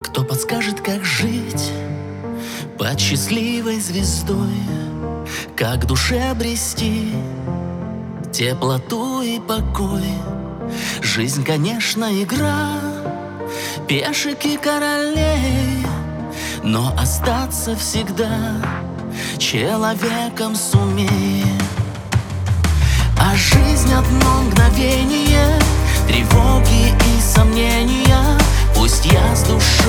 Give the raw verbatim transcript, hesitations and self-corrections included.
Кто подскажет, как жить под счастливой звездой, как душе обрести теплоту и покой? Жизнь, конечно, игра пешек и королей, но остаться всегда человеком сумей. А жизнь одно мгновение, тревоги и сомнения. Пусть я с душой